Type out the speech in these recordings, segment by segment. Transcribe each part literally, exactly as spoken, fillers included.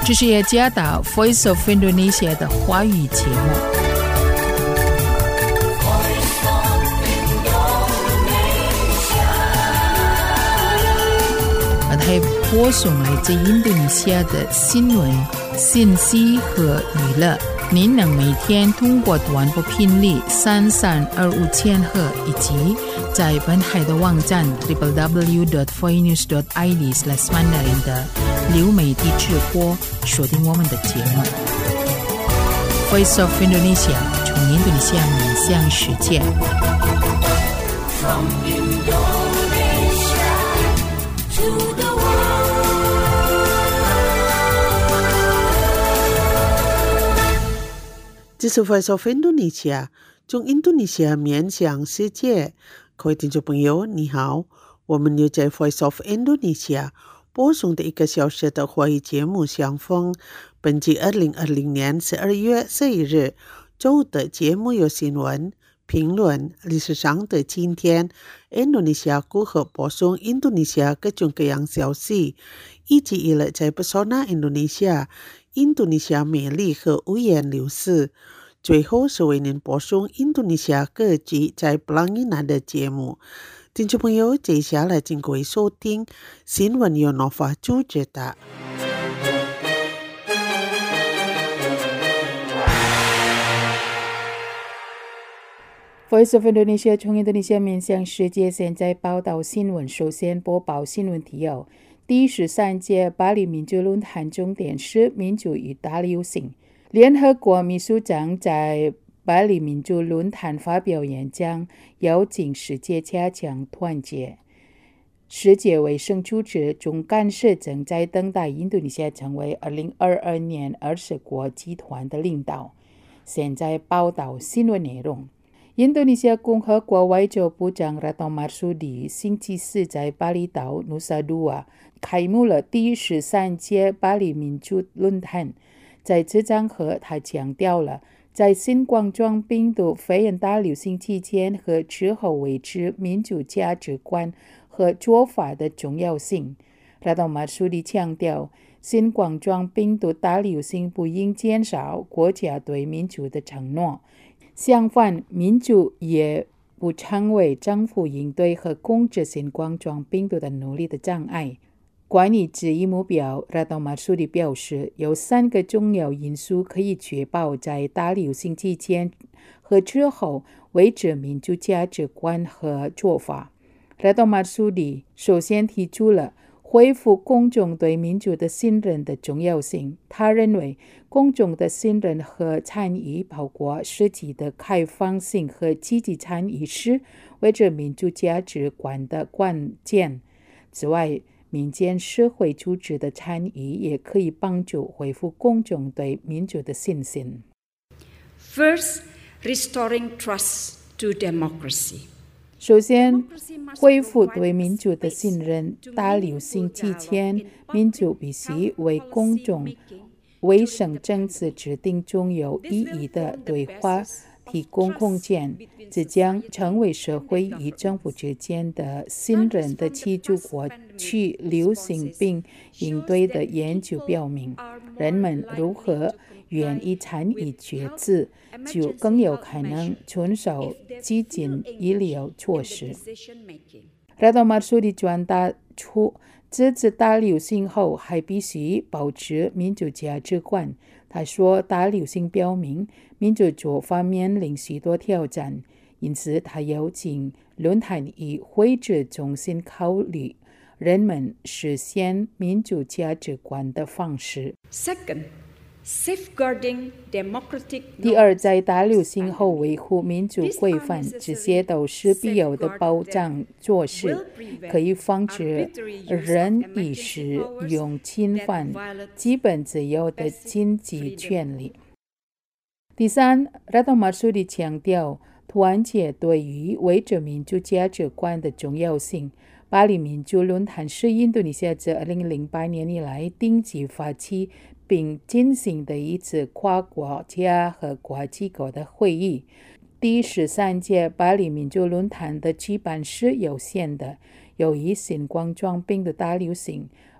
这是耶加达 Voice of Indonesia 的华语节目。它播送来自印度尼西亚的新闻、信息和娱乐。您能每天通过短波频率三三二五千赫以及在本海的网站 double-u double-u double-u dot voinews dot i d slash mandarin 的流媒体直播锁定我们的节目。Voice of Indonesia 从印度尼西亚面向世界。From Indonesia to the 这是 Voice of Indonesia 从印度尼西亚面向世界。各位听众朋友你好，我们又在 Voice of Indonesia 播送的一个小时的华语节目相逢。本季二零二零年十二月十一日周的节目有新闻、评论、历史上的今天、印度尼西亚如何播送印度尼西亚各种各样消息，以及一了在 Pesona Indonesia印度尼西亚美丽和五颜六色。最后是为您播送印度尼西亚各级在布朗伊纳的节目。听众朋友，接下来请各位收听新闻由 Nova 主持的。 Voice of Indonesia 从印度尼西亚面向世界，现在报道新闻。首先播报新闻提要：第十三届巴黎民主论坛重点是民主与大流行。联合国秘书长在巴黎民主论坛发表演讲，邀请世界加强团结。世界卫生组织总干事正在等待印度尼西亚成为二零二二年二十国集团的领导。现在报道新闻内容。印度尼西亚共和国外交部长 Retno Marsudi 星期四在巴厘岛 Nusa Dua 开幕了第十三届巴黎民主论坛。在此场合，他强调了在新冠状病毒肺炎大流行期间和之后维持民主价值观和做法的重要性。Retno Marsudi 强调，新冠状病毒大流行不应减少国家对民主的承诺，相反，民主也不成为政府应对和控制新冠状病毒的努力的障碍。关于这一目标， Retno Marsudi 表示，有三个重要因素可以确保在大流行期间和之后维持民主价值观和做法。 Retno Marsudi 首先提出了恢复公众对民主的信任的重要性。他认为，公众的信任和参与，包括实际的开放性和积极参与，是维持民主价值观的关键。此外，民间社会组织的参与也可以帮助恢复公众对民主的信心。 First, restoring trust to democracy. 首先，恢复对民主的信任。大流行期间，民主必须为公众卫生政策制定中有意义的对话提供空间，这将成为社会与政府之间的信任的基础。过去流行病应对的研究表明，人们如何愿意参与决策，就更有可能遵守激进医疗措施。Retno Marsudi 传达出，这次大流行后还必须保持民主价值观。他说，大流行表明民主做法面临许多挑战，因此他邀请论坛以会者重新考虑人们实现民主价值观的方式。 Second, safeguarding democratic 第二，在大流行后维护民主规范，这些都是必要的保障措施，可以防止人以使用侵犯基本自由的经济权利。第三， Retno Marsudi 强调团结对于维持民主价值观的重要性。巴黎民主论坛是印度尼西亚自二零零八年以来定期发起并进行的一次跨国家和国际构的会议。第十三届巴黎民主论坛的举办是有限的，由于新冠状病毒大流行，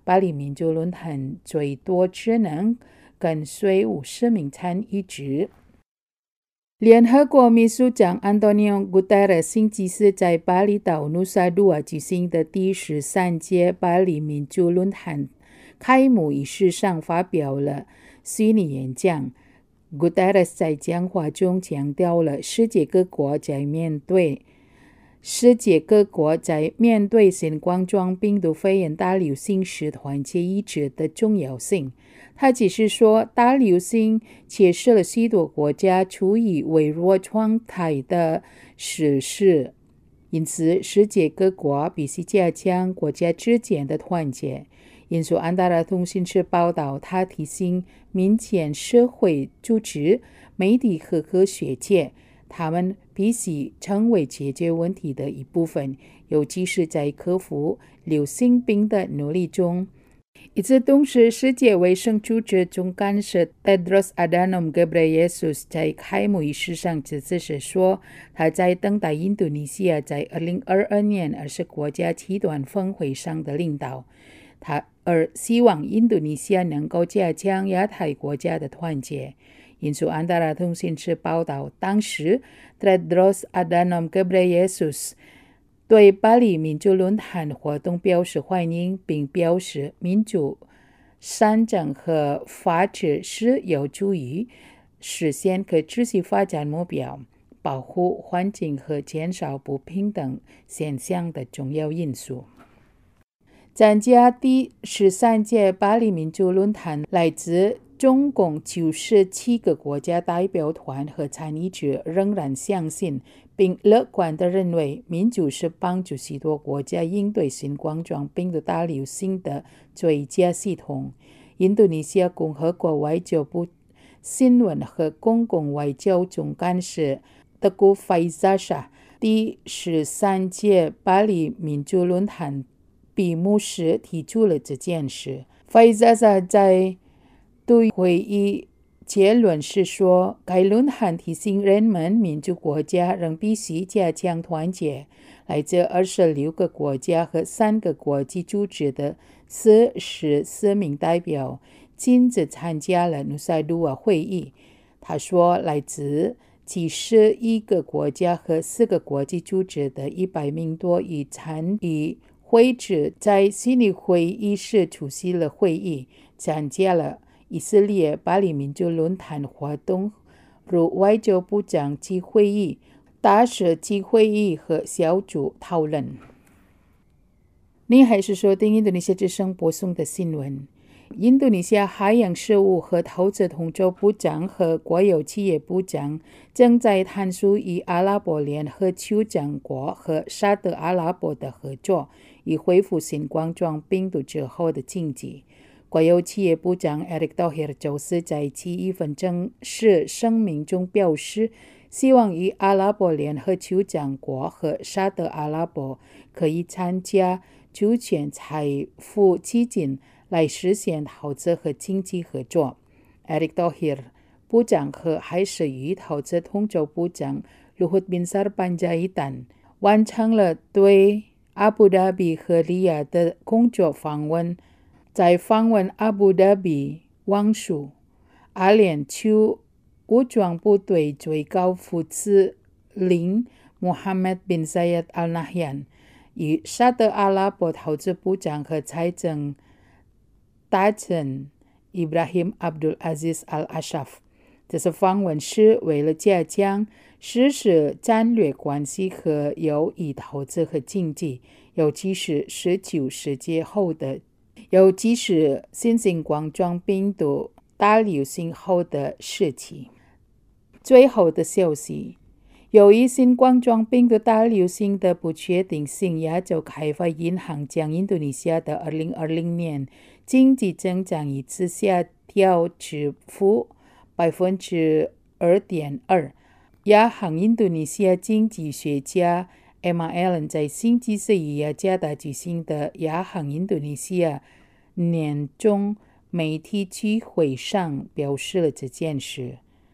巴黎民主论坛最多只能跟随五十名参与者。联合国秘书长安东尼奥·古特雷斯星期四在巴厘岛努萨杜瓦举行的第十三届巴黎民主论坛开幕仪式上发表了虚拟演讲。古特雷斯在讲话中强调了世界各国在面对世界各国在面对新冠状病毒肺炎大流行时团结一致的重要性。他只是说，大流行揭示了许多国家处于微弱状态的事实，因此世界各国必须加强国家之间的团结。引述安大略通讯社报道，他提醒民间社会组织、媒体和科学界，他们必须成为解决问题的一部分，尤其是在克服流行病的努力中。与此同时，世界卫生组织总干事 Tedros Adhanom Ghebreyesus 在开幕仪式上致辞时说，他在等待印度尼西亚在二零二二年二十国家极端峰会上的领导，他而希望印度尼西亚能够加强亚太国家的团结。引述安大略通讯社报道，当时 Tedros Adhanom Ghebreyesus对巴黎民主论坛活动表示欢迎，并表示民主、善政和法治是有助于实现可持续发展目标、保护环境和减少不平等现象的重要因素。参加第十三届巴黎民主论坛来自总共九十七个国家代表团和参与者仍然相信并乐观地认为，民主是帮助许多国家应对新冠状病毒大流行的最佳系统。印度尼西亚共和国外交部新闻和公共外交总干事德古费扎沙第十三届巴黎民主论坛闭幕时提出了这件事。费扎沙在对会议结论是说，该论坛提醒人们，民主国家仍必须加强团结。来自二十六个国家和三个国际组织的四十四名代表亲自参加了努萨杜瓦会议。他说，来自七十一个国家和四个国际组织的一百名多已参与会者在悉尼会议室出席了会议，参加了以色列巴黎民主论坛活动，如外交部长级会议、大使级会议和小组讨论。你还是收听印度尼西亚之声播送的新闻。印度尼西亚海洋事务和投资统筹部长和国有企业部长正在探索与阿拉伯联合酋长国和沙特阿拉伯的合作，以恢复新冠状病毒之后的经济。国有企业部长 Erick Thohir 周四在其一份正式声明中表示，希望与阿拉伯联合酋长国和沙特阿拉伯可以参加主权财富基金来实现投资和经济合作。Erick Thohir 部长和还是与投资统筹部长 Luhut Binsar Panjaitan 完成了对阿布达比和利雅的工作访问。在访问阿布达比王储阿联酋武装部队最高副司令 Mohammed bin Zayed Al Nahyan 与沙特阿拉伯投资部长和财政大臣 Ibrahim Abdul Aziz Al Ashaf。 这次访问是为了加强实施战略关系和友谊投资和经济，尤其是十九世纪后的尤其是新型冠状病毒大流行后的时期。最后的消息，由于新冠状病毒大流行的不确定性，亚洲开发银行将印度尼西亚的二零二零年经济增长一次下调至负百分之二点二。亚行印度尼西亚经济学家 Emma Allen 在星期四与雅加达举行的亚行印度尼西亚年终媒体聚会上表示了这件事。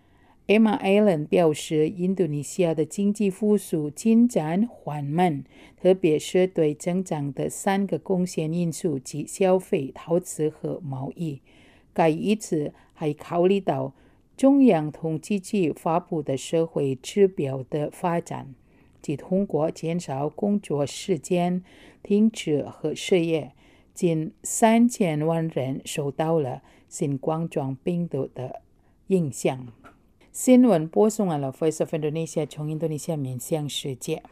Emma Allen 表示，印度尼西亚的经济复苏进展缓慢，特别是对增长的三个贡献因素即消费、投资和贸易。该因子还考虑到中央统计局发布的社会指标的发展，即通过减少工作时间、停止和失业，近三千万人受到了新冠状病毒的影响。新闻播送完了 Voice of Indonesia 从印度尼西亚面向世界。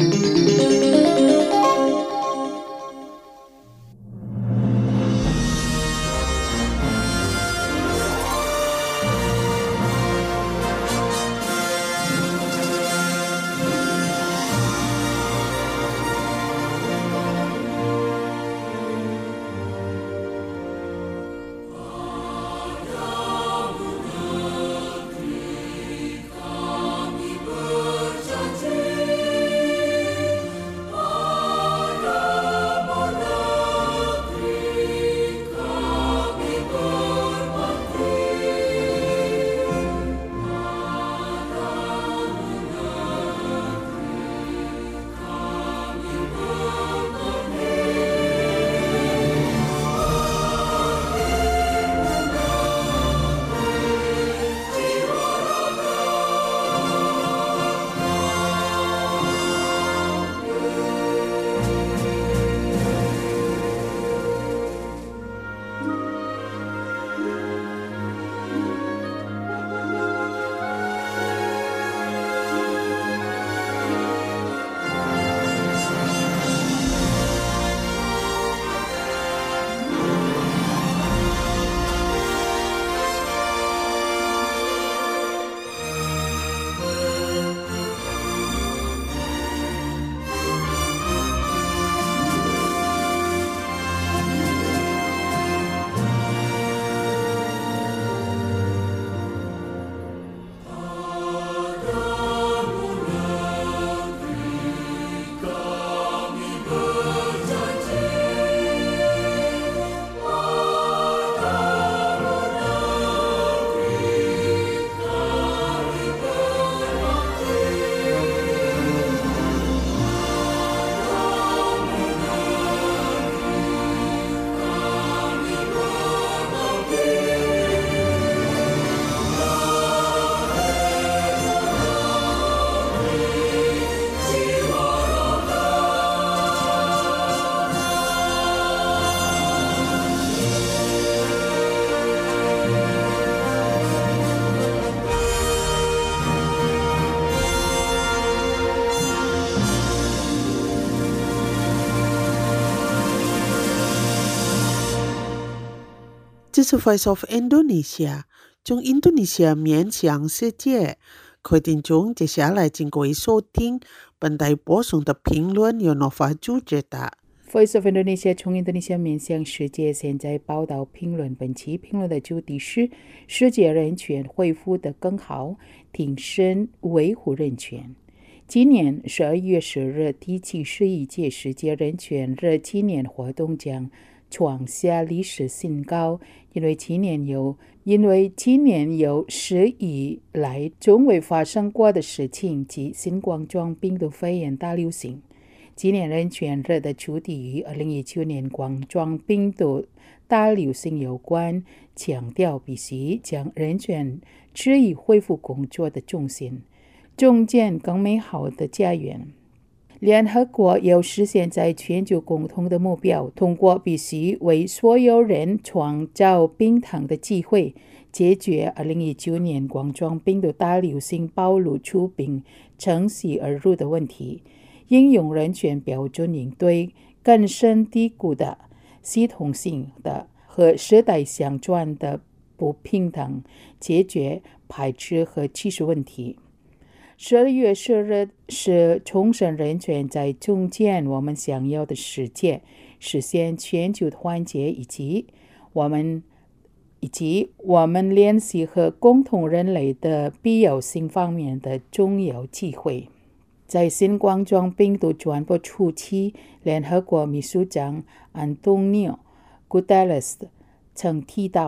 这是 Voice of Indonesia 从印度尼西亚面向世界。各位听众，接下来请各位收听本台播送的评论由 Nova 主持的。 Voice of Indonesia 从印度尼西亚面向世界，现在报道评论。本期评论的主题是世界人权恢复得更好，挺身维护人权。今年十二月十日，第七十一届世界人权日纪念活动将创下历史新高，因为今年有因为今年有史以来从未发生过的事情，即新冠状病毒肺炎大流行。今年人权日的主题与二零一九年冠状病毒大流行有关，强调必须将人权置于恢复工作的中心，重建更美好的家园。联合国要实现在全球共同的目标，通过必须为所有人创造平等的机会，解决二零一九年冠状病毒大流行暴露出并乘虚而入的问题，应用人权标准应对根深蒂固的系统性的和世代相传的不平等，解决排斥和歧视问题。十二月十日是重申人权在重建我们想要的世界，实现全球团结以及我们以及我们联系和共同人类的必要性方面的重要机会。在新冠状病毒传播初期，联合国秘书长安东尼奥·古特雷斯曾提到，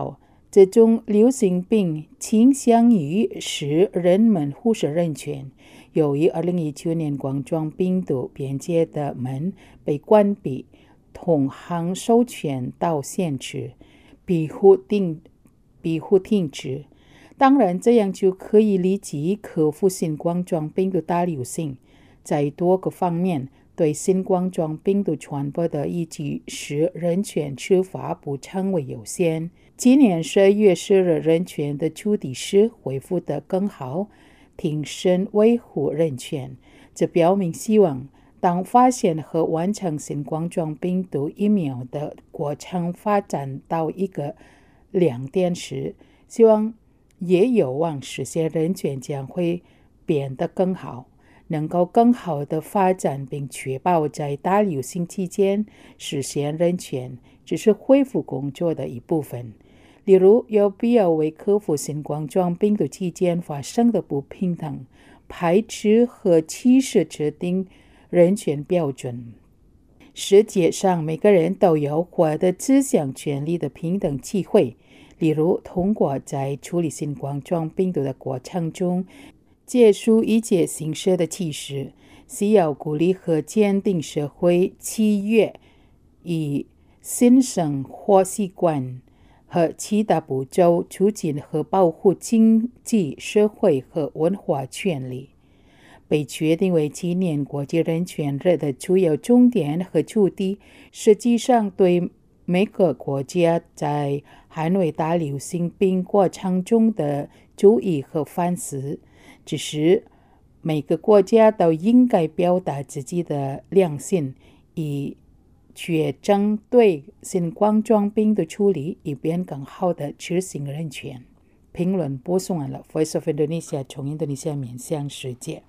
这种流行病倾向于使人们忽视人权。由于二零一九年冠状病毒边界的门被关闭，通航授权到限制，庇护停庇护停止。当然，这样就可以立即克服新冠状病毒大流行。在多个方面，对新冠状病毒传播的以及使人权处罚不成为优先。今年十二月十日，人权的主题是恢复得更好，挺身维护人权。这表明希望当发现和完成新冠状病毒疫苗的过程发展到一个亮点时，希望也有望实现人权将会变得更好，能够更好的发展并确保在大流行期间实现人权只是恢复工作的一部分。例如，有必要为克服新冠状病毒期间发生的不平等、排斥和歧视制定人权标准。世界上每个人都有获得自享权利的平等机会，例如通过在处理新冠状病毒的过程中结束一切形式的歧视，需要鼓励和坚定社会契约，以新生活习惯和其他步骤促进和保护经济、社会和文化权利。被确定为今年国际人权日的主要重点和主题，实际上对每个国家在捍卫大流行病过程中的注意和反思，只是每个国家都应该表达自己的良心，以确证对新冠状病毒处理，以便更好的执行人权。评论播送完了 Voice of Indonesia 从印度尼西亚面向世界。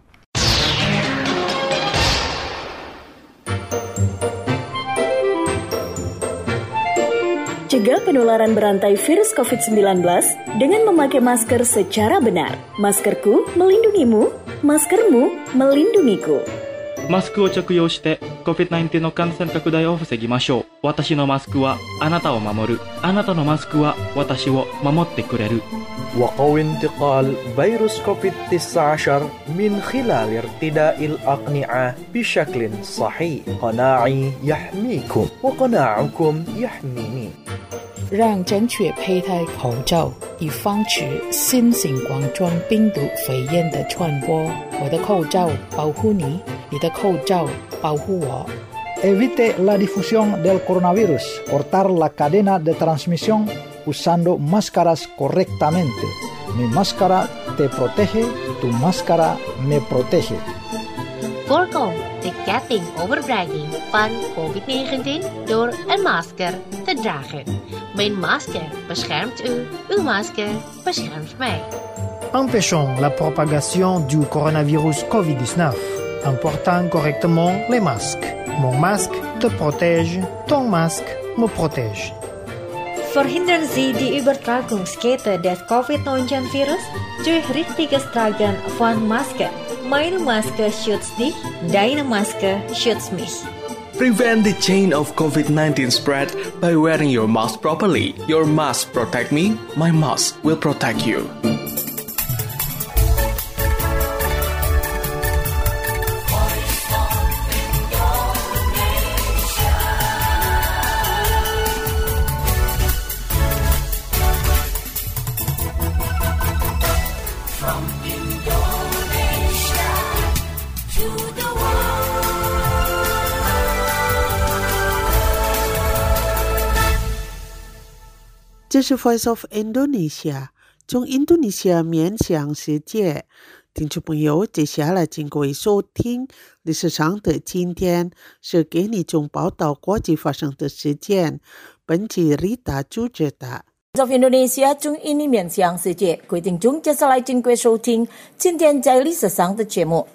Cegah penularan berantai virus covid sembilan belas dengan memakai masker secara benar. Maskerku melindungimu, maskermu melindungiku. マスクを着用して コビッドナインティーン の感染拡大を防ぎましょう。私のマスクはあなたを守る。あなたのマスクは私を守ってくれる。 وقوي انتقال فيروس كوفيد تسعة عشر من خلال ارتداء الأقنعة بشكل صحيح. قناعي يحميكم وقناعكم يحميني. 让正确佩戴口罩，以防止新型冠状病毒肺炎的传播。我的口罩保护你，你的口罩保护我。 Evite la difusión del coronavirus. Cortar la cadena de transmisión usando máscaras correctamente. Mi máscara te protege, tu máscara me protege. Voorkom de ketting overbrenging van covid negentien door een masker te dragen. Mijn masker beschermt u, uw masker beschermt mij. Empêchons la propagation du coronavirus covid dix-neuf en portant correctement les masques. Mon masque te protège, ton masque me protège. Verhindern Sie die Übertragungskette des covid neunzehn virus durch richtiges Tragen von Masken. Meine Maske schützt dich, deine Maske schützt mich. Prevent the chain of covid nineteen spread by wearing your mask properly. Your mask protect me, my mask will protect you. From Indonesia to the world. 这是 Voice of Indonesia 从印度尼西亚面向世界。听众朋友，接下来请各位收听历史上的今天，是给你从报道国际发生的事件。本期 Rita 主持的。 Voice of Indonesia 从印尼面向世界，各位听众，接下来请各位收听今天在历史上的节目。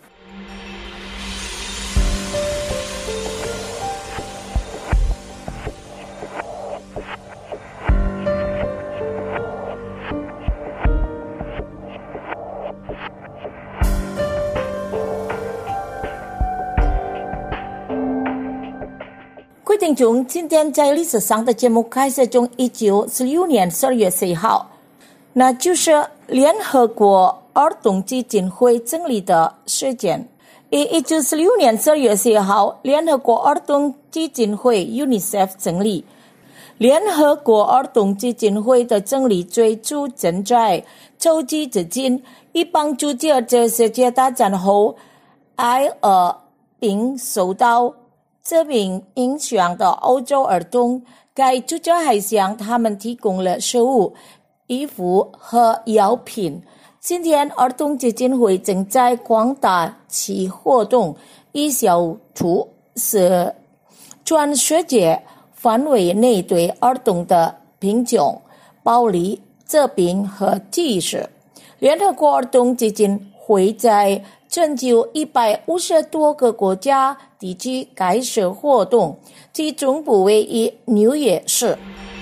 各各位听众，今天在历史上的节目开始从一九四六年十二月四号，那就是联合国儿童基金会成立的时间。一九四六年十二月四号，联合国儿童基金会 UNICEF 成立。联合国儿童基金会的成立最初正在筹集资金，以帮助第二次世界大战后挨饿并受到疾病影响的欧洲儿童。该组织还向他们提供了食物、衣服和药品。今天儿童基金会正在扩大其活动，以消除是全世界范围内对儿童的贫穷、暴力、疾病和歧视。联合国儿童基金会在全球一百五十多个国家地区开始活动，其总部位于纽约市。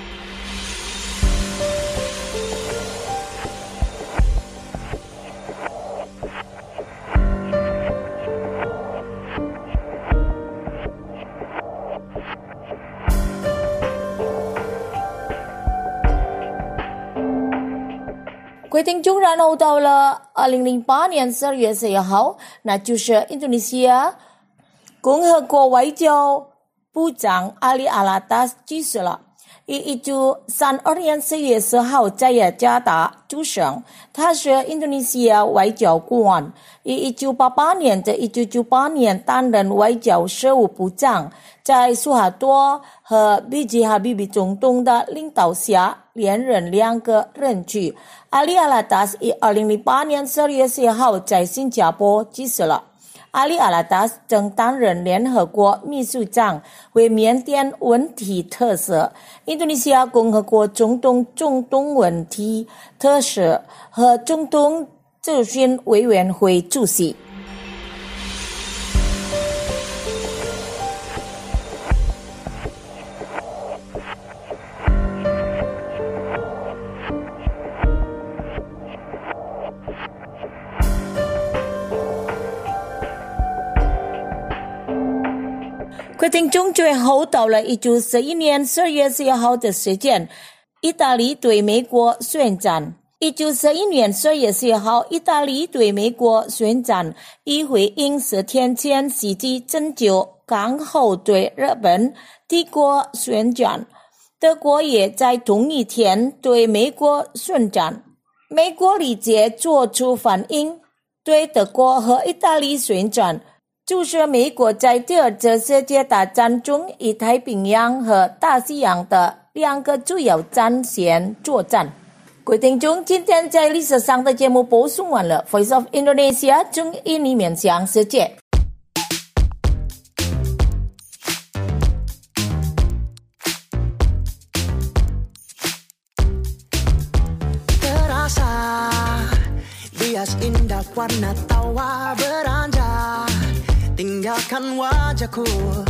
各位听众，然后到了二零零八年十二月四号，那就是印度尼西亚共和国外交部长阿里阿拉达斯去世了。一九三二年四月十号在雅加达出生，他是印度尼西亚外交官。一九八八年至一九九八年担任外交事务部长，在苏哈多和 B J Habibie 总统的领导下连任两个任期。阿里阿拉达斯于二零零八年十二月四号在新加坡去世了。阿里阿拉达斯曾担任联合国秘书长，为缅甸问题特使、印度尼西亚共和国中东中东问题特使和中东咨询委员会主席。各位听众，最后到了一九四一年十二月四号的时间，意大利对美国宣战。一九四一年十二月四号，意大利对美国宣战，以回应十天前袭击拯救港后对日本帝国宣战。德国也在同一天对美国宣战。美国立即做出反应，对德国和意大利宣战。就是美国在第二次世界大战中以太平洋和大西洋的两个主要战线作战。各位听众，今天在历史上的节目播送完了。Voice of Indonesia 中印尼面向世界。 Terasa bias indah warna tawa beranjak.Tinggalkan wajahku,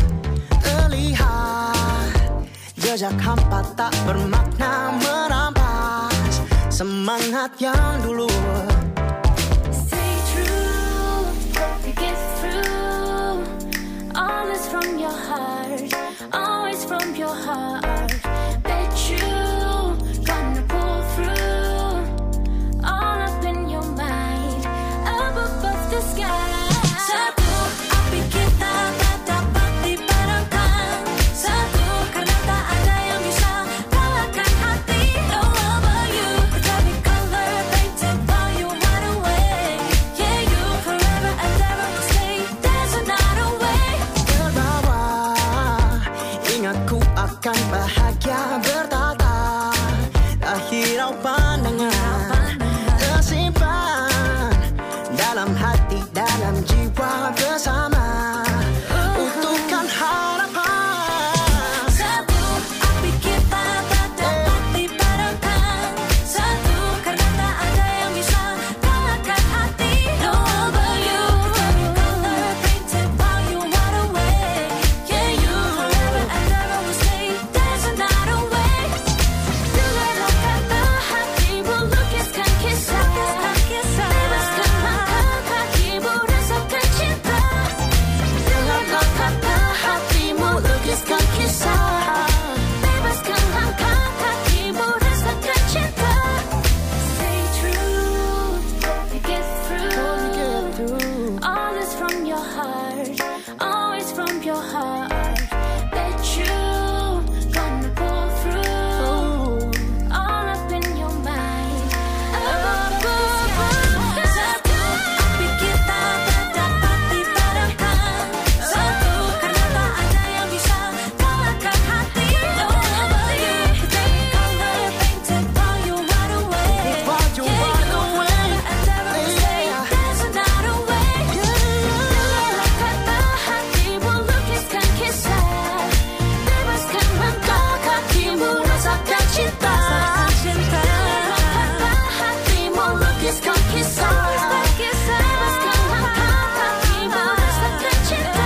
terlihat jejak hampa tak bermakna merampas semangat yang dulu. Stay true, get through. All is from your heart, always from your heart. Bet you gonna pull through. All up in your mind, up above the sky. Kan bahagia bertata dah hirau pandangan tersimpan dalam hati dalam jiwa bersama untukkan harapan satu api kita tak dapat dipadamkan satu karena tak ada yang bisa kalahkan hati no one but you color painted by you right away yeah you forever and ever will stay.There's another way. Relakan hatimu, lukiskan kisah. Bebaskan langkah kakimu, rasakan cinta. heart, always from your heart, that you gonna pull through, all up in your mind. Up above, satu api kita dapat dipadamkan, satu karena tak ada yang bisa kalahkan hati. Nobody can take all the pain, take all you right away. Yeah, you wanna endeavor to say there's another way. Kata hatimu lukiskan kisah, bebaskan langkah kakimu rasakan cinta. Kata hatimu lukiskan kisah, bebaskan langkah kakimu rasakan cinta.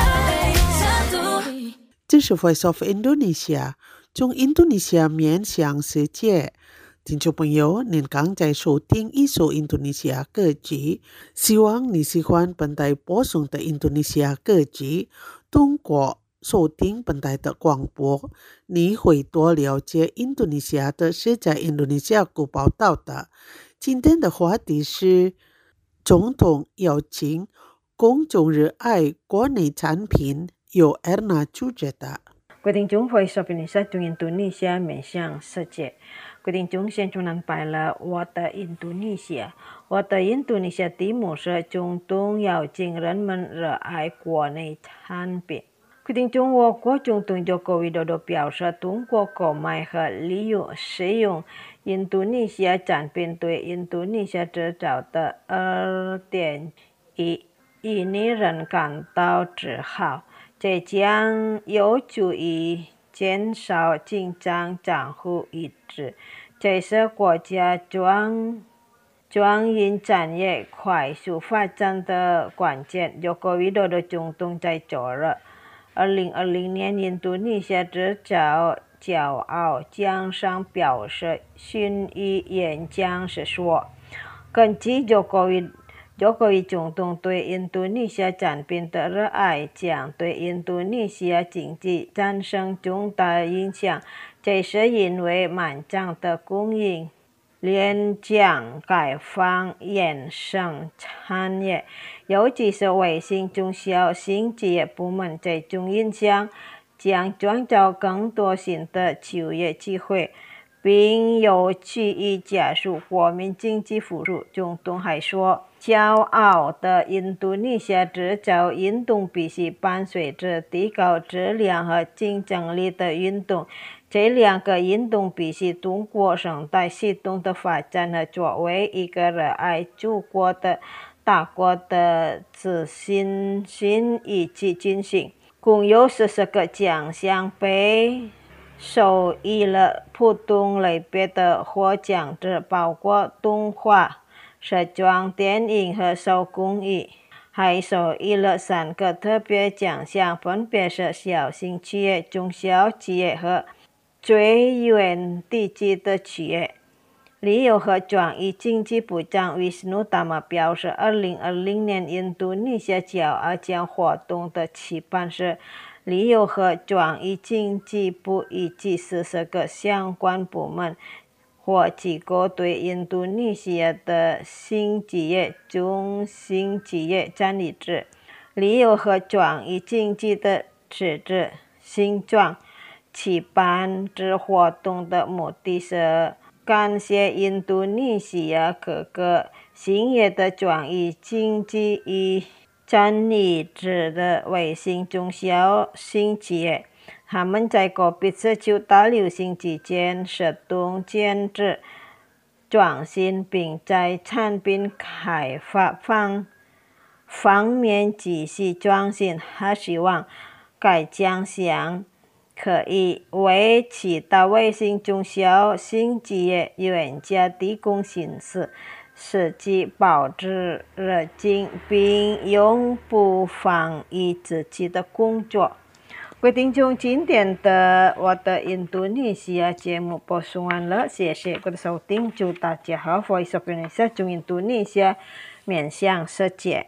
Satu 这是 Voice of Indonesia 中印度尼西亚面向世界。听众朋友，您刚在收听一首印度尼西亚歌曲，希望你喜欢本台播送的印度尼西亚歌曲。通过收听本台的广播，你会多了解印度尼西亚的是在印度尼西亚国报道的。今天的话题是总统邀请公众热爱国内产品，由 Erna 主持的。 各位听众 Voice of Indonesia 中印度尼西亚面向世界。各位听众，现在能拜了我的印度尼西亚。我的印度尼西亚题目是总统邀请人们热爱国内产品。各位听众，我国总统Joko Widodo表示，通过购买和利用使用印度尼西亚产品对印度尼西亚制造的二点一亿人感到自豪。这将有助于减少紧张账户一致，这是国家专专营产业快速发展的关键。Joko Widodo 总统在周日二零二零年印度尼西亚制造骄傲奖上表示，巡于演讲时说，根据 Jokowi Jokowi 总统对印度尼西亚产品的热爱将对印度尼西亚经济产生重大影响，这是因为漫长的供应链将开放衍生产业，尤其是微型中小型企业部门，这种影响将创造更多新的就业机会，并有助于加速国民经济复苏。总统还说，骄傲的印度尼西亚制造运动必须伴随着提高质量和竞争力的运动，这两个运动必须通过生态系统的发展和作为一个热爱祖国的大国的自信心一起进行。共有四十个奖项被授予了不同类别的获奖者，包括动画、时装、电影和手工艺，还授予了三个特别奖项，分别是小型企业、中小企业和最远地区的企业。旅游和转移经济部长 Wisnu Tama 表示，二零二零年印度尼西亚骄傲奖活动的期盼是旅游和转移经济部以及四十个相关部门或机构对印度尼西亚的新企业、中型企业占一致。旅游和转移经济的实质性状期办这活动的目的是感谢印度尼西亚各个行业的转移经济与占一致的微型中小型企业，他们在 COVID 十九 大流行期间适度减脂创新，并在产品开发方方面继续创新。他希望该奖项可以为其他微型中小型企业原价提供新思，使其保持热情并永不放弃自己的工作。各位听众，今天的我的印度尼西亚节目播送完了，谢谢各位的收听，祝大家好。Voice of Indonesia 中印度尼西亚面向世界。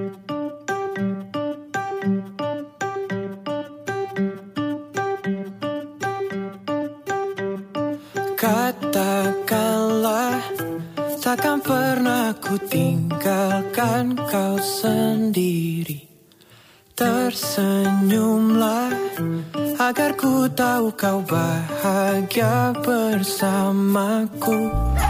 Katakanlah takkan pernah ku tinggalkan kau sendiri. Tersenyumlah agar ku tahu kau bahagia bersamaku.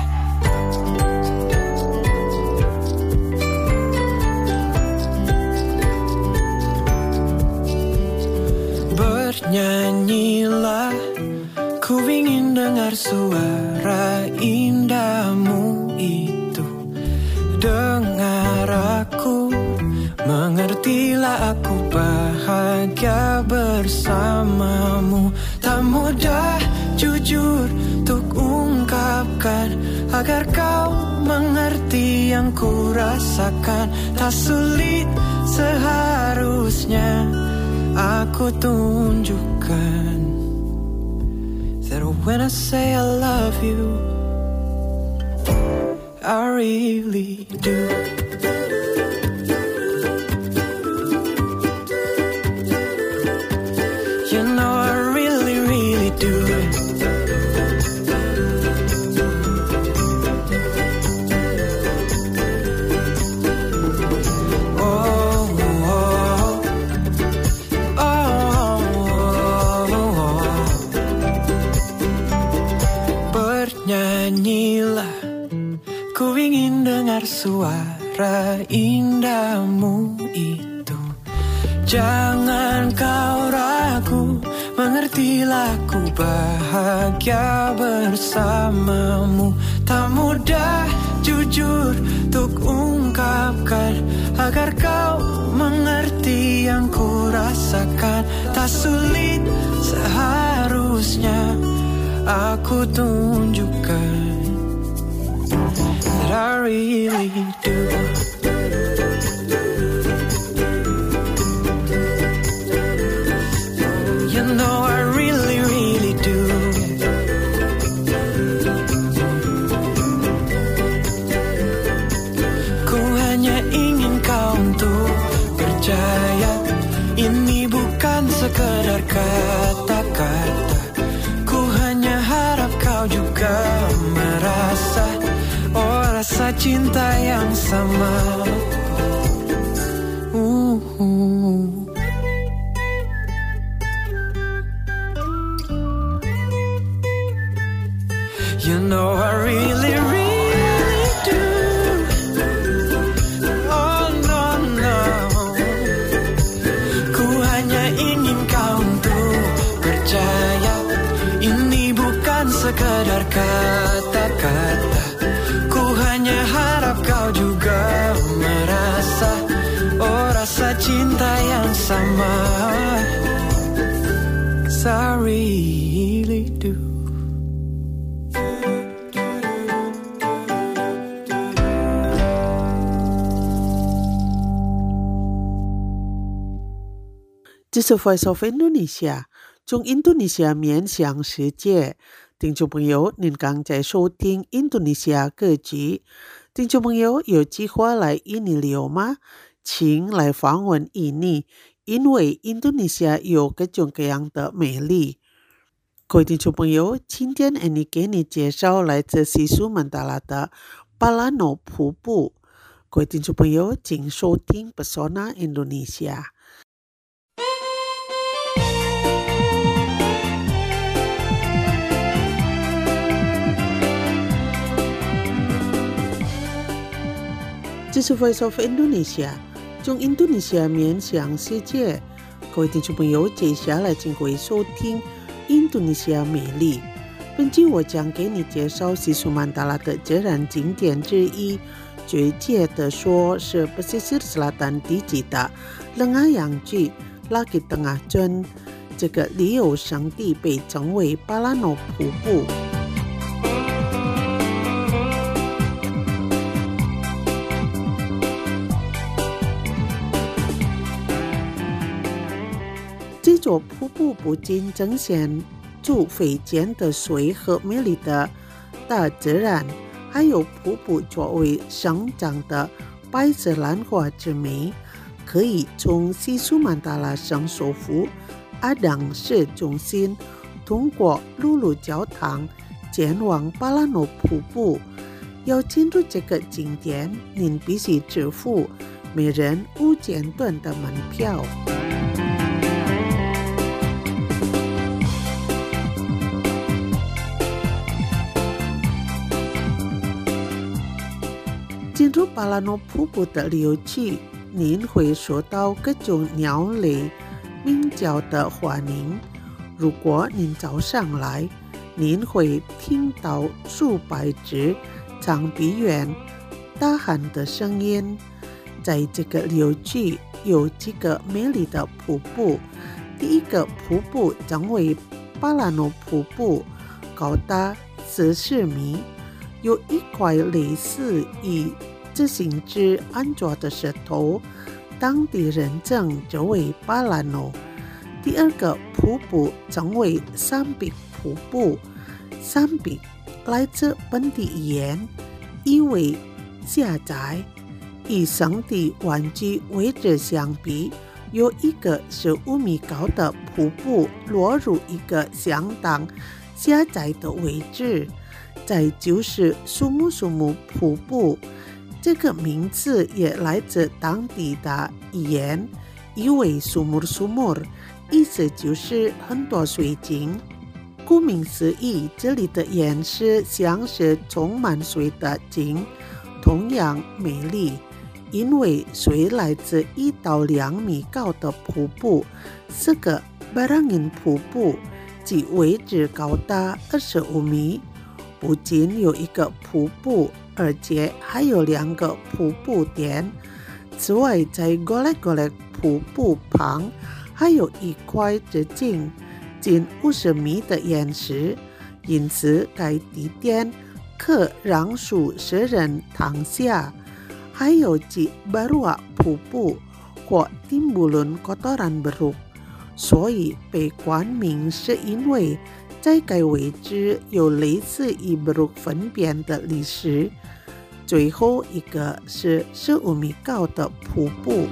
Bernyanyilah, ku ingin dengar suara indahmu itu. Dengar aku, mengertilah aku bahagia bersamamu. Tak mudah jujur untuk ungkapkan, agar kau mengerti yang ku rasakan. Tak sulit seharusnya aku tunjukkan that when I say I love you, I really do. You know I really, really do. Oh, oh, oh, oh. Bernyanyilah, ku ingin dengar suara indahmu itu. Jangan kau ragu, mengertilah ku bahagia bersamamu. Tak mudah jujur untuk ungkapkan, agar kau mengerti yang ku rasakan. Tak sulit seharusnya aku tunjukkan that I really do. You know I really, really do. Ku hanya ingin kau untuk percaya, ini bukan sekedar kata-kata. Ku hanya harap kau juga merasa, oh rasa cinta yang sama. uh, uh. You know I really, really do. Oh no, no. Ku hanya ingin kau untuk percaya, ini bukan sekedar kata-kata. Ku hanya harap kau juga merasa, oh rasa cinta yang sama. I really do. 这是 Voice of Indonesia 从印度尼西亚面向世界。听众朋友，您刚在收听印度尼西亚歌曲。听众朋友有计划来印尼旅游吗？请来访问印尼，因为印度尼西亚有各种各样的美丽。各位听众朋友，今天 Annie 给你介绍来自西苏曼达拉的巴拉诺瀑布。各位听众朋友，请收听 Pesona Indonesia。这是 Voice of Indonesia 从印度尼西亚面向世界。各位听众朋友，接下来请各位收听印度尼西亚美丽。本期我将给你介绍西苏曼达拉的自然景点之一，最接的说是 pesisir selatan地级的冷阳居 Langit Tengah Zone。这个旅游胜地被称为巴拉诺瀑布。这座瀑布不仅呈现出非常的水和美丽的大自然，还有瀑布作为生长的白色兰花之美，可以从西苏曼达拉省首府阿当市中心通过露露教堂前往巴拉诺瀑布。要进入这个景点，您必须支付每人五千吨的门票。进入巴拉诺瀑布的游去，您会受到各种鸟类鸣叫的欢迎。如果您早上来，您会听到数百只长鼻猿大喊的声音。在这个游去有几个美丽的瀑布，第一个瀑布称为巴拉诺瀑布，高达四十米，有一块类似于自行车安装的石头，当地人称之为巴拉诺。第二个瀑布称为三比瀑布，三比来自本地语言，意为下载。与圣地湾区位置相比，有一个十五米高的瀑布落入一个相当狭窄的位置，在就是苏木苏木瀑布。这个名字也来自当地的语言，意为苏木苏木，意思就是很多水晶。顾名思义，这里的岩石像是充满水的井，同样美丽。因为水来自一到两米高的瀑布，是个巴朗因瀑布，其位置高达二十五米。不仅有一个瀑布，而且还有两个瀑布点。此外，在戈勒戈勒瀑布旁还有一块直径近五十米的岩石，因此该地点可让数十人躺下。还有即巴鲁瓦瀑布或丁布伦戈多兰布鲁，所以被冠名是因为在该位置有类似于布鲁粪便的历史。最后一个是十五米高的瀑布。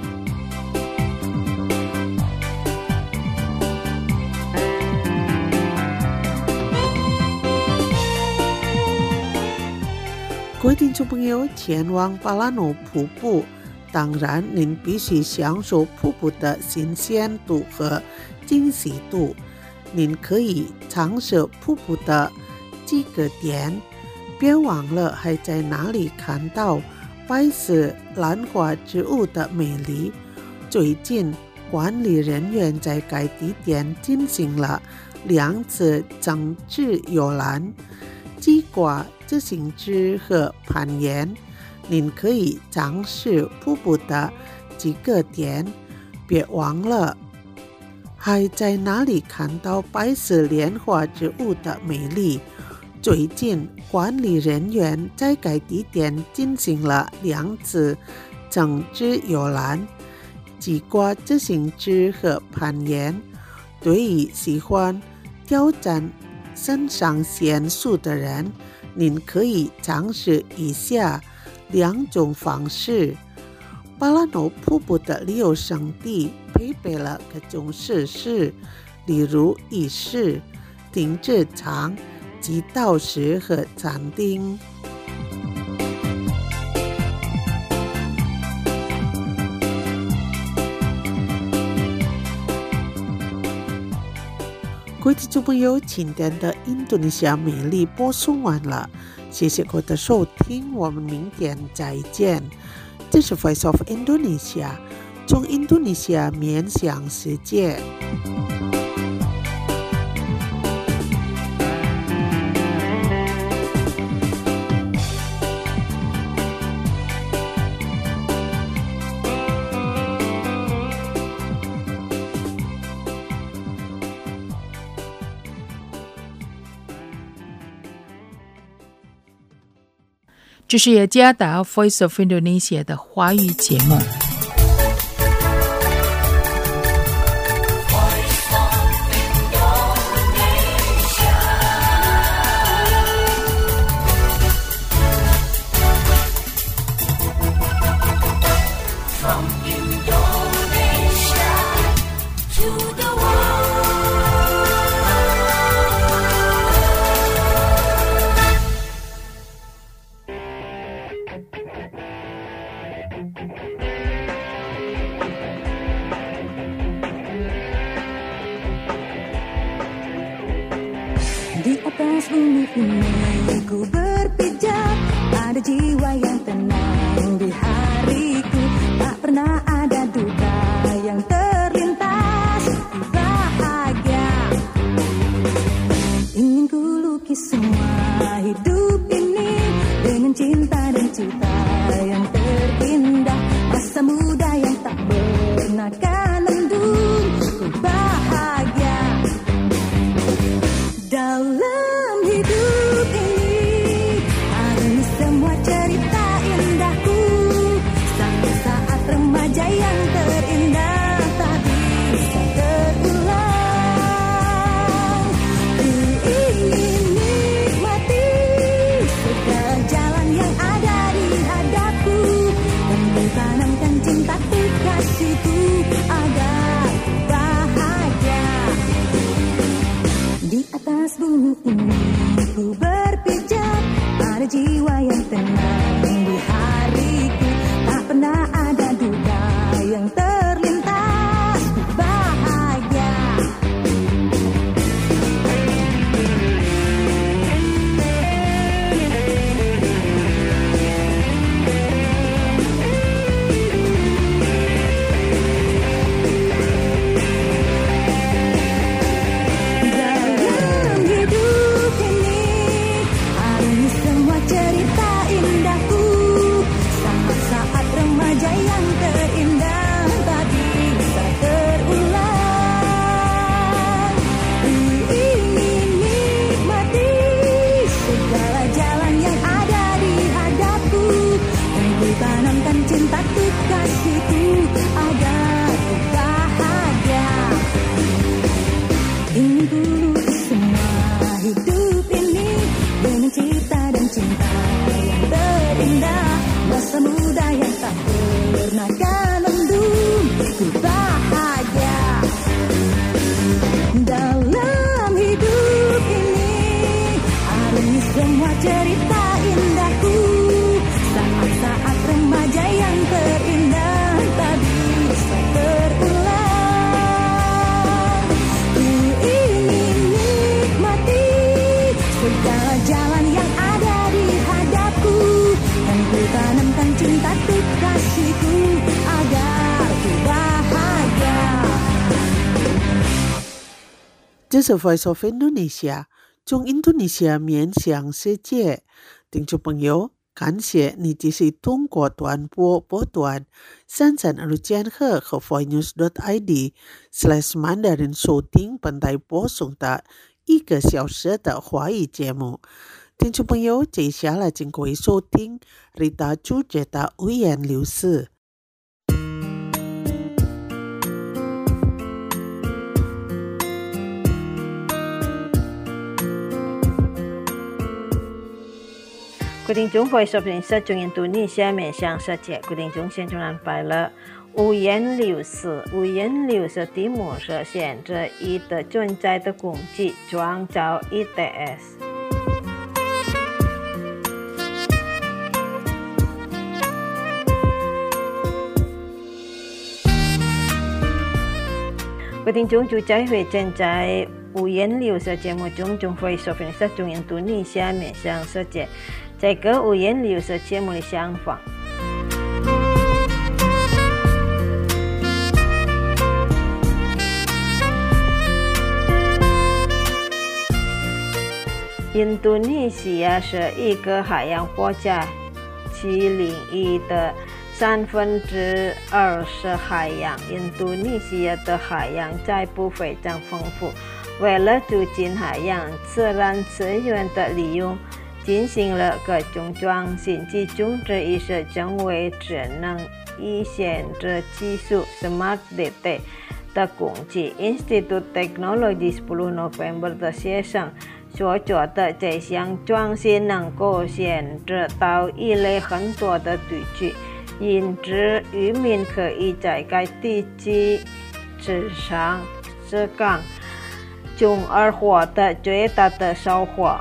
各位听众朋友，前往巴拉诺瀑布，当然您必须享受瀑布的新鲜度和惊喜度。您可以尝试瀑布的几个点，别忘了还在哪里看到白色兰花植物的美丽。最近，管理人员在该地点进行了两次整治游览，包括自行车和攀岩。您可以尝试瀑布的几个点，别忘了还在哪里看到白色莲花植物的美丽。最近，管理人员在该地点进行了两次整治游览，包括自行车和攀岩。对于喜欢挑战肾上腺素的人，您可以尝试以下两种方式。巴拉诺瀑布的旅游胜地配备了各种设施，例如浴室、停车场、及道士和餐厅。各位听众朋友，今天的印度尼西亚美丽播送完了，谢谢各位的收听，我们明天再见。这是 Voice of Indonesia， 从印度尼西亚面向世界。 这是雅加达 Voice of Indonesia 的华语节目。 Di atas bumi ini ku berpijak, ada jiwa yang tenang di hariku. Tak pernah ada duka yang terlintas, ku bahagia. Ingin ku lukis semua hidup ini dengan cinta dan cita yang terindah. Masa muda yang tak pernah kan mendung, ku bahagia. Dalam hidup ini harus semua cerita indahku. Saat-saat remaja yang terindah tak bisa terulang. Ku ingin nikmati segala jalan yang ada di hadapku, dan menanamkan cintaku kasihku agar ku bahagia. Di atas bumi ini ku berpijak, ada jiwa yang tenang di hariku. Tak pernah ada duka yang terlintas, ku bahagia. Dalam hidup ini harus semua cerita indahku. Saat-saat remaja yang terindah tak bisa terulang. Ku ingin nikmati segala jalan yang ada di hadapku, dan ku tanamkan cintaku kasihku agar ku bahagia. Ingin ku lukis semua hidup ini dengan cita dan cinta yang terindah. Masa muda yang tak pernah kan mendung, ku bahagia. Dalam hidup ini harus semua cerita indahku. Saat-saat remaja yang terindah tak bisa terulang. Ku ingin nikmati segala jalan yang ada di hadapku, dan ku tanamkan cintaku kasihku agar ku bahagia. 这是 Voice of Indonesia 中印度尼西亚面向世界。听众朋友，感谢你继续通过短波波段三三二千赫和 voicenews.id slash mandarin 收听本台播送的一个小时的华语节目。听众朋友，接下来请各位收听 Rita 主角的五言六事。 各位听众 Voice of Indonesia 中印度尼西亚面向世界，各位听众现在安排了五言六事。五言六事题目是显着一的存在的攻击，创造 E T S。各位听众，就在会正在五言六事节目中，中 Voice of Indonesia 中印度尼西亚面向世界。在个五言六事节目里相逢。印度尼西亚是一个海洋国家，其领域的三分之二是海洋。印度尼西亚的海洋载布非常丰富，为了促进海洋自然资源的利用，进行了各种创新，其中之一是成为智能一线之技术 Smart Data 的攻击。Institut Teknologi sepuluh November 的学生所做的这项创新能够限制到一类很多的地区，因此渔民可以在该地区之上之港，从而获得最大的收获。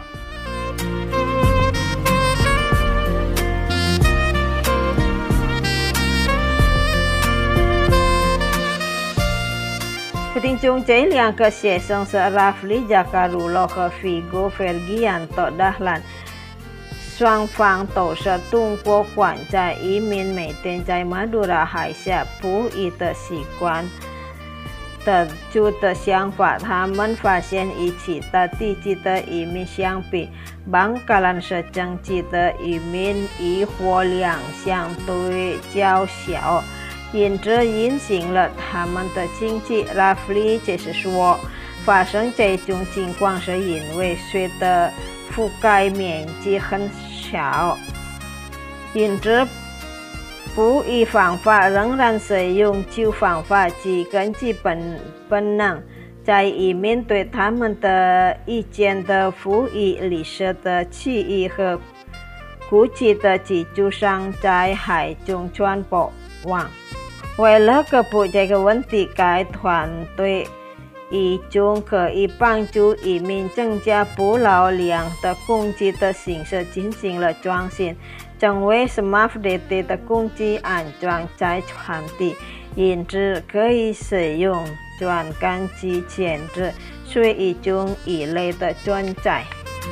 Quý tín chúng这两个学生是 Rafli Jacarulo 和 Figo Fergianto Dahlan， 双方都是通过管在移民每天在马杜拉海峡捕鱼的习惯的就的想法，他们发现与其他地区的移民相比，邦格兰是整体的移民渔获量相对较小，因此影响了他们的经济。拉弗利解释说，发生这种情况是因为水的覆盖面积很小，因此捕鱼方法仍然使用旧方法及根据本本能，在以面对他们的意见的捕鱼历史的区域和古迹的基础上，在海中传播网。为了克服这个问题，该团队以中可以帮助移民增加捕捞量的工具的形式进行了创新，成为 Smart Data 的工具安装在船底，因此可以使用转感器检测水域中鱼类的存在。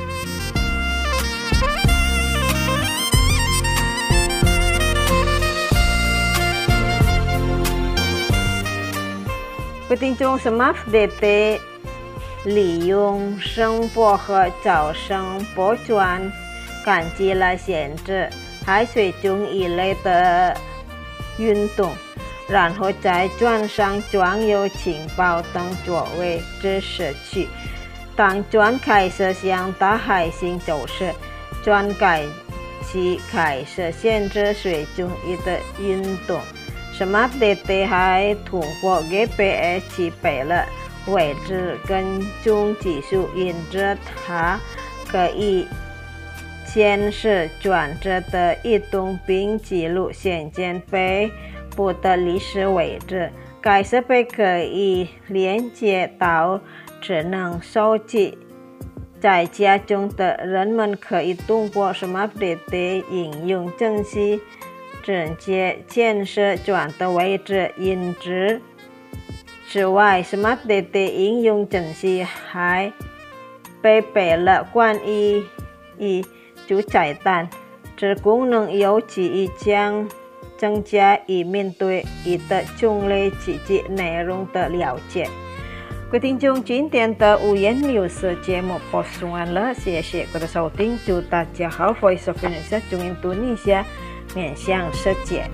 各位听众 ，Smart Data 利用声波和噪声波传感器来限制海水中鱼类的运动，然后在船上装有情报灯作为指示器。当船开始向大海行走时，船感器开始限制水中鱼的运动。Smart Data 还通过 G P S 识别了位置跟踪技术，因此它可以监视船只的移动并记录现前被捕的历史位置。该设备可以连接到智能手机，在家中的人们可以通过 Smart Data 应用正式直接监视船的位置因子。此外 ，Smart Data 应用程序还配备了关于与主菜单，这功能有其意将增加以面对鱼的种类以及内容的了解。各位听众，今天的五言六色节目播送完了，谢谢各位收听，祝大家好 ，Voice of Indonesia 中Indonesia 面向世界。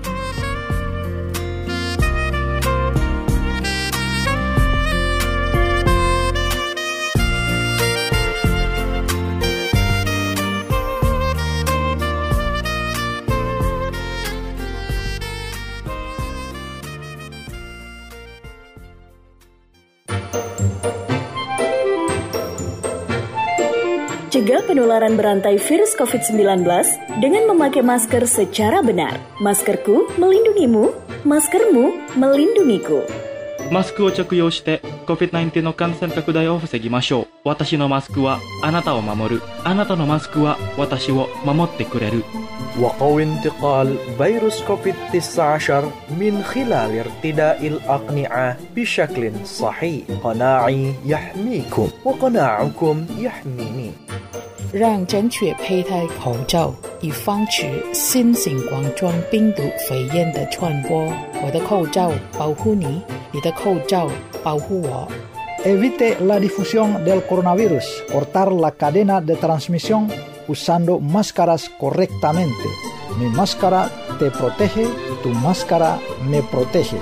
Cegah penularan berantai virus covid sembilan belas dengan memakai masker secara benar. Maskerku melindungimu, maskermu melindungiku. マスクを着用して コビッドナインティーン の感染拡大を防ぎましょう。私のマスクはあなたを守る。あなたのマスクは私を守ってくれる。 وقوي انتقال فيروس كوفيد تسعة عشر من خلال ارتداء الأقنعة بشكل صحيح. قناعي يحميكم وقناعكم يحميني. 让正确佩戴口罩，以防止新型冠状病毒肺炎的传播。我的口罩保护你，你的口罩保护我。 Evite la difusión del coronavirus. Cortar la cadena de transmisión usando máscaras correctamente. Mi máscara te protege, tu máscara me protege.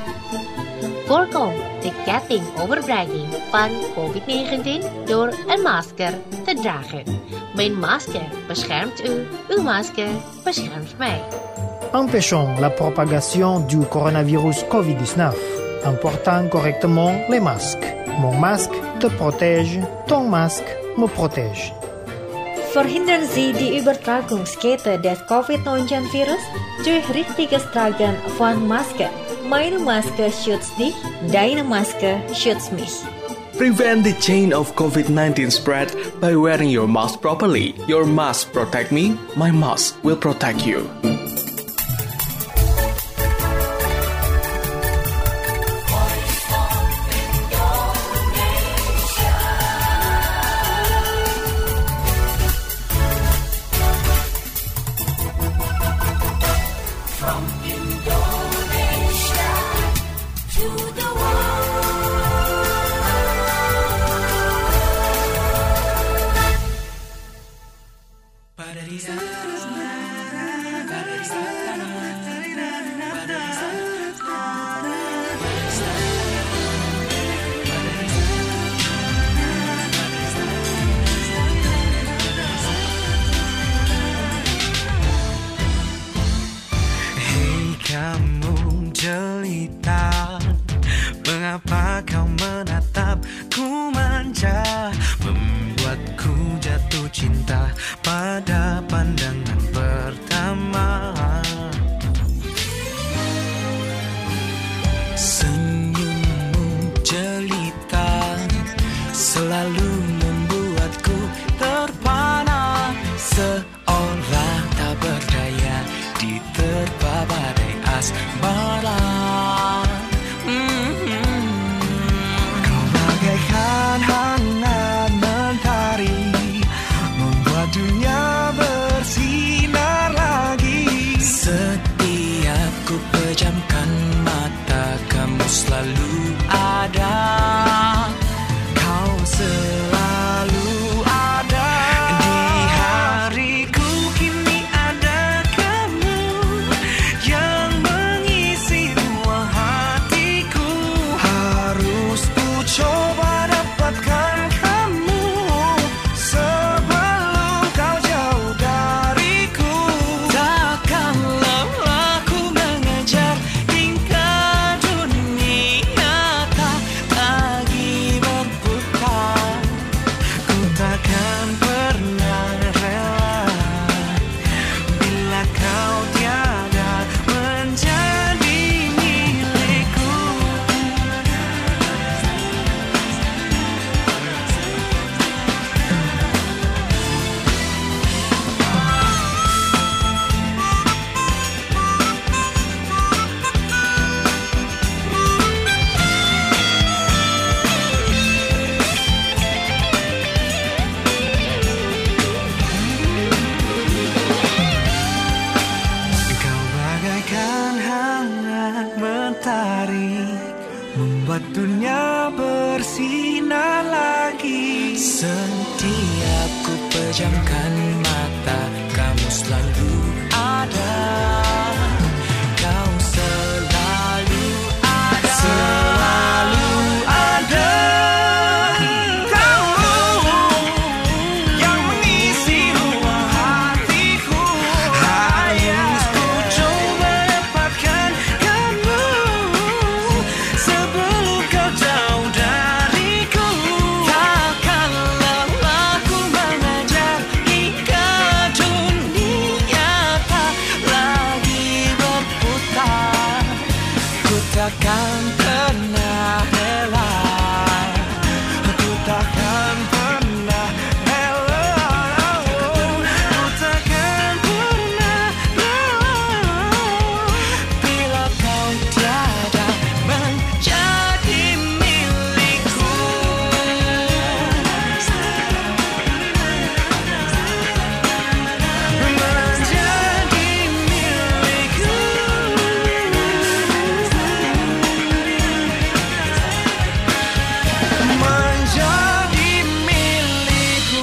Voorkom de ketting overbrenging van covid negentien door een masker te dragen. Mijn masker beschermt u, uw masker beschermt mij. Empêchons la propagation du coronavirus covid dix-neuf en portant correctement les masques. Mon masque te protège, ton masque me protège. Verhindern Sie die Übertragungskette des covid neunzehn Virus durch richtiges Tragen von Maske. Meine Maske schützt dich, deine Maske schützt mich. Prevent the chain of covid nineteen spread by wearing your mask properly. Your mask protect me, my mask will protect you. Voice of Indonesia. Mengapa kau menatapku manja, membuatku jatuh cinta pada pandangan pertama. Senyummu jelita selalu membuatku terpana, seolah tak berdaya diterpa badai asmara. Kau bagaikan hangat mentari, membuat dunia bersinar lagi. Setiap ku pejamkan mata, kamu selalu ada. Kau selalu ada. Di hariku kini ada kamu yang mengisi ruang hatiku. Harus ku coba dapatkan kamu sebelum kau jauh dariku. Takkan lelah ku mengejar hingga dunia tak lagi berputar. Ku takkan pernah rela bila kau tiada menjadi milikku. Kau bagaikan hangat mentari, membuat dunia bersinar lagi. Setiap ku pejamkan mata, kamu selalu ada. Kau selalu ada. Selalu ada. Kamu yang mengisi ruang hatiku. Harus ku coba dapatkan kamu sebelum kau jauh dariku. Takkan lelah ku mengejar hingga dunia tak lagi berputar. Ku takkan pernah rela, ku takkan pernah rela, ku takkan pernah rela bila kau tiada menjadi milikku. Menjadi milikku. Menjadi milikku.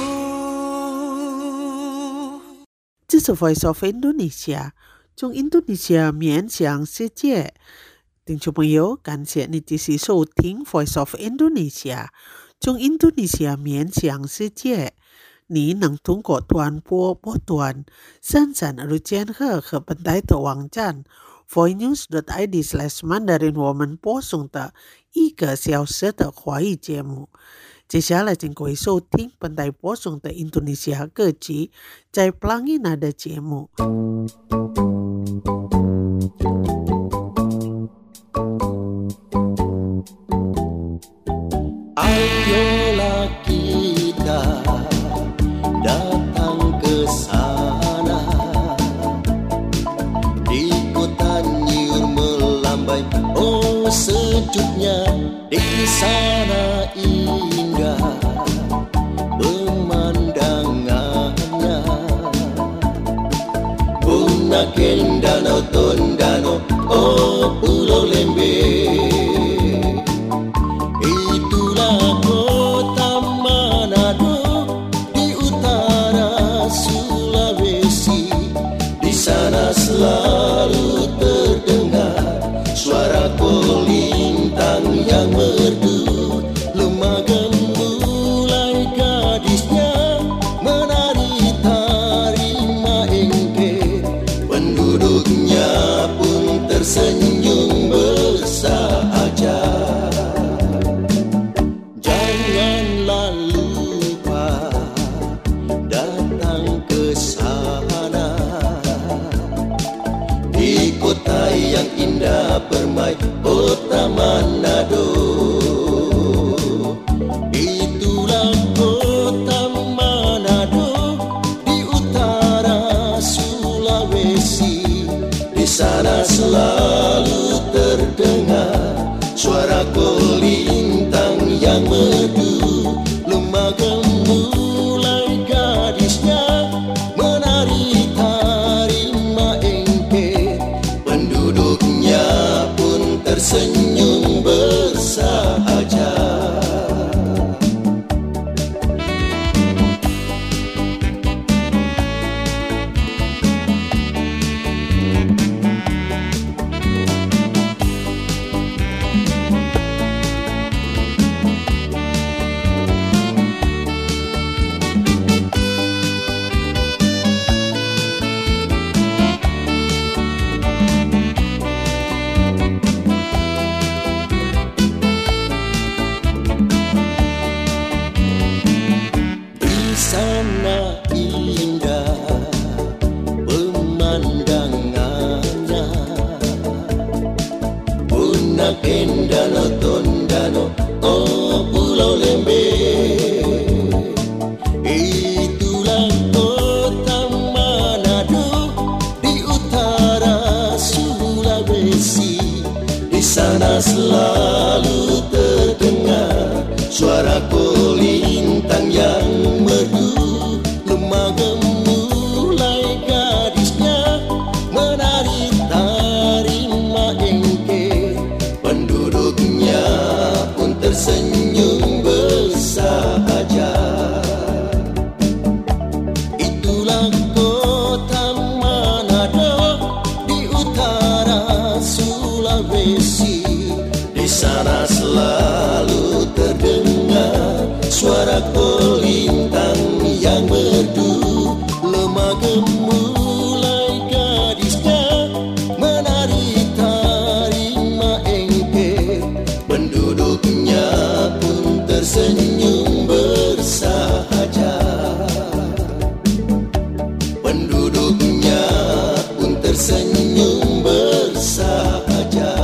这是 Voice of Indonesia， 从印度尼西亚面向世界。听众朋友，感谢你继续收听 Voice of Indonesia， 从印度尼西亚面向世界。你能通过短波波段三三二千赫和本台的网站 voicenews dot i d slash mandarin 我们播送的一个小时的华语节目。接下来请各位收听本台播送的印度尼西亚歌曲在 Pelangi Nada 节目。 Ayolah kita datang ke sana, di kota Nyur melambai, oh sejuknya di sana indah pemandangannya. Bunaken danau Tondano, oh Pulau Lembeh. Itulah kota Manado di utara Sulawesi. Di sana selalu terdengar suara kolintang yang merdu. Lemah gembulai gadisnya menari tari maengke. Penduduknya pun tersenyum bersahaja. merdu lembaga mulai gadisnya menari tarima engke, penduduknya pun tersenyum bersahaja. Sana indah pemandangannya, Bunak Endano Tondano, oh Pulau Lembeh. Itulah kota Manado di utara Sulawesi. Di sana selalu terdengar suara kolintang yang merdu, lembaga mulai gadisnya menari tarima engke, penduduknya pun tersenyum bersahaja. Itulah kota Manado di utara Sulawesi. Di sana selalu terdengar suara kolintang yang merdu, lembaga mulai gadisnya menari tarima engke, penduduknya pun tersenyum bersahaja. Penduduknya pun tersenyum bersahaja.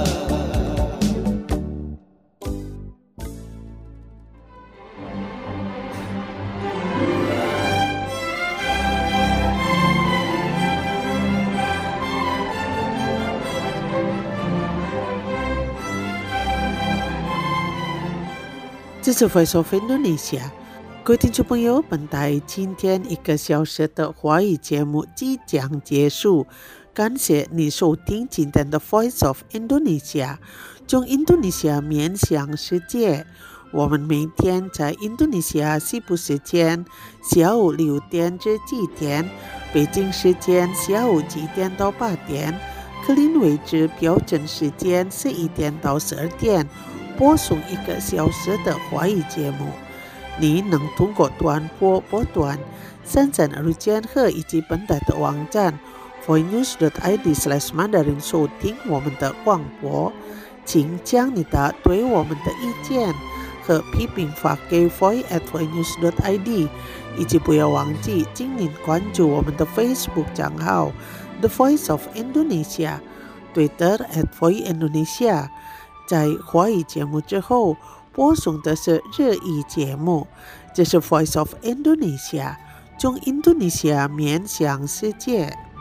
这是 Voice of Indonesia， 各位听众朋友，本台今天一个小时的华语节目即将结束，感谢你收听今天的 Voice of Indonesia， 从印度尼西亚面向世界。我们每天在印度尼西亚西部时间下午六点至七点，北京时间下午七点到八点，克林维治标准时间十一点到十二点。播送一个小时的华语节目，你能通过短波波段、三站日间和以及本台的网站 voinews dot i d slash mandarin 收听我们的广播。请将你的对我们的意见和批评发给 voice at voinews dot i d， 以及不要忘记请您关注我们的 Facebook 账号 The Voice of Indonesia、Twitter at voice indonesia。在华语节目之后，播送的是日语节目。这是 Voice of Indonesia， 从印度尼西亚面向世界。